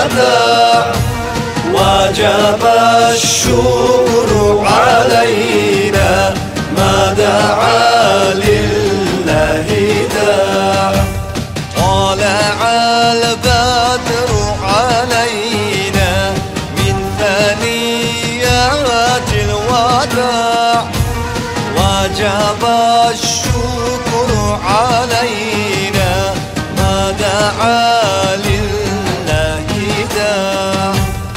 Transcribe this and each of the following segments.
الوداع، وجب الشكر علينا ما دعا لله داع. طلع البدر علينا من ثنيات الوداع، وجب الشكر علينا ما دعا لله داع.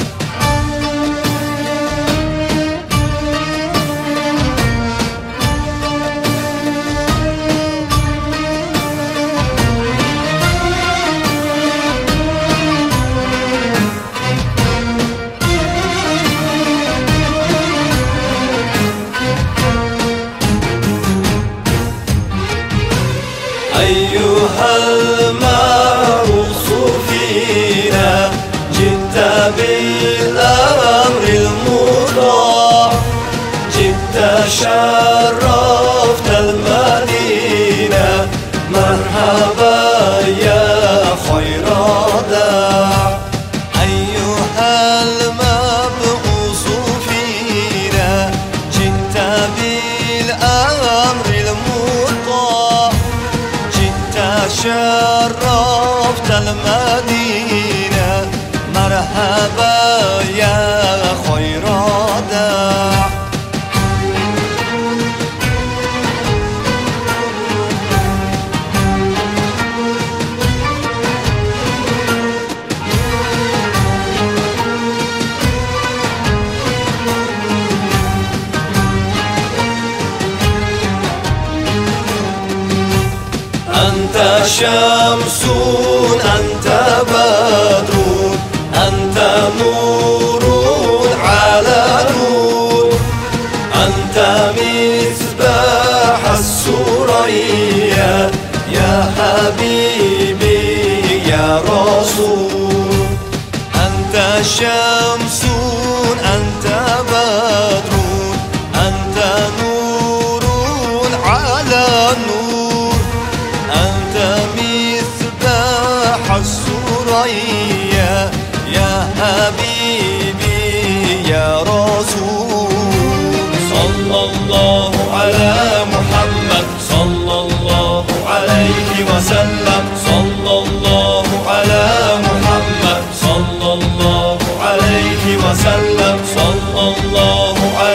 أيها المرخص فينا جئت بالأمر المطاع، جئت شرفت المدينة مرحبا يا خير داع. أيها المبعوث فينا جئت بالأمر المطاع، شرفت المدينة مرحبا يا خير داع. أنت شمس أنت بدر أنت نور على نور، أنت مصباح السريا يا حبيبي يا رسول. أنت شمس أنت بدر أنت نور على نور، أنت مصباح السريا يا حبيبي يا رسول. صلى الله على محمد صلى الله عليه وسلم، صلى الله على محمد صلى الله عليه وسلم، صلى الله عليه